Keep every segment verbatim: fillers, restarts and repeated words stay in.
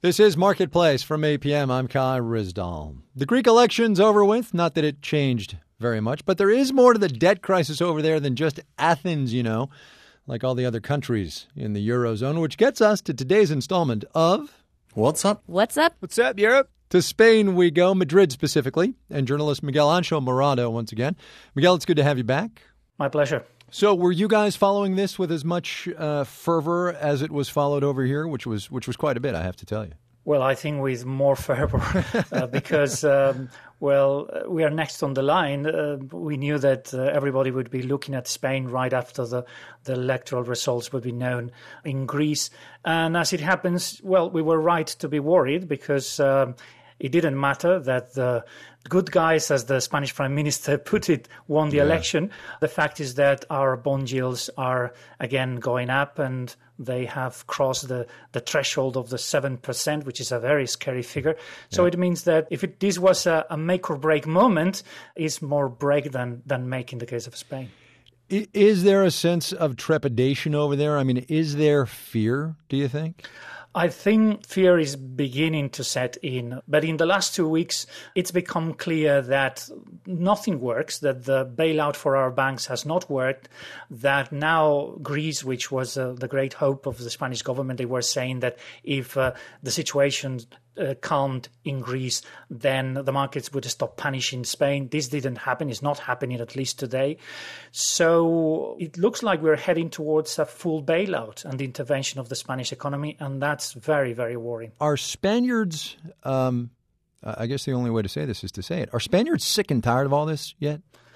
This is Marketplace from eight p.m. I'm Kai Ryssdal. The Greek election's over with. Not that it changed very much, but there is more to the debt crisis over there than just Athens, you know, like all the other countries in the Eurozone, which gets us to today's installment of What's Up? What's Up? What's up, Europe? To Spain we go, Madrid specifically, and journalist Miguel Ancho Morado once again. Miguel, it's good to have you back. My pleasure. So were you guys following this with as much uh, fervor as it was followed over here, which was which was quite a bit, I have to tell you? Well, I think with more fervor uh, because, um, well, we are next on the line. Uh, we knew that uh, everybody would be looking at Spain right after the, the electoral results would be known in Greece. And as it happens, well, we were right to be worried because um, it didn't matter that the good guys, as the Spanish Prime Minister put it, won the yeah. election. The fact is that our bond yields are again going up and they have crossed the, the threshold of the seven percent, which is a very scary figure. So yeah. it means that if it, this was a, a make or break moment, it's more break than, than make in the case of Spain. Is there a sense of trepidation over there? I mean, is there fear, do you think? I think fear is beginning to set in. But in the last two weeks, it's become clear that nothing works, that the bailout for our banks has not worked, that now Greece, which was uh, the great hope of the Spanish government, they were saying that if uh, the situation uh, calmed in Greece, then the markets would stop punishing Spain. This didn't happen. It's not happening, at least today. So it looks like we're heading towards a full bailout and the intervention of the Spanish economy, and that's very, very worrying. Are Spaniards, um, I guess the only way to say this is to say it, are Spaniards sick and tired of all this yet?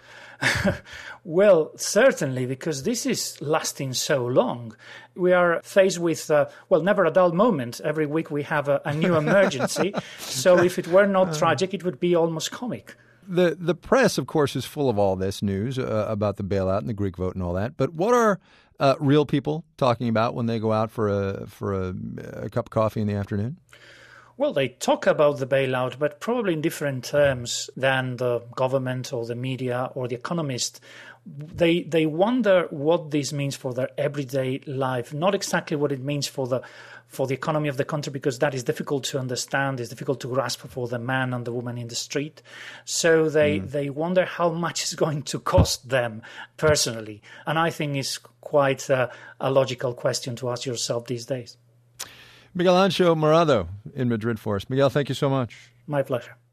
Well, certainly, because this is lasting so long. We are faced with, uh, well, never a dull moment. Every week we have a, a new emergency. So if it were not tragic, it would be almost comic. The the press, of course, is full of all this news uh, about the bailout and the Greek vote and all that. But what are uh, real people talking about when they go out for a for a, a cup of coffee in the afternoon? Well, they talk about the bailout, but probably in different terms than the government or the media or the economist. They they wonder what this means for their everyday life, not exactly what it means for the for the economy of the country, because that is difficult to understand, it's difficult to grasp for the man and the woman in the street. So they, mm. they wonder how much it's going to cost them personally. And I think it's quite a, a logical question to ask yourself these days. Miguel Ancho Morado in Madrid for us. Miguel, thank you so much. My pleasure.